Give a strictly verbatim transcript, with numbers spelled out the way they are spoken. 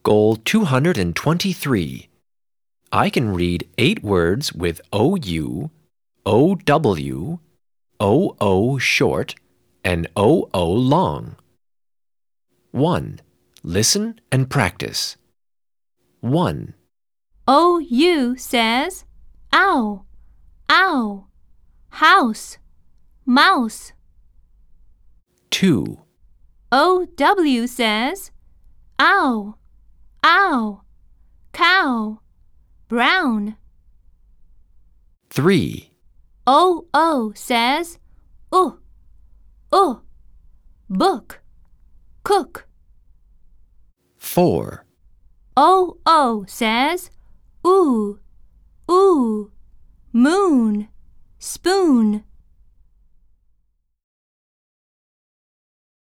Goal two hundred twenty-three. I can read eight words with O U, O W, O O short, and O O long. one. Listen and practice. one. O U says ow, ow, house, mouse. two. O W says ow, ow, cow, brown. three. O O says uh, uh, book, cook. four. O O says ooh, ooh, moon, spoon.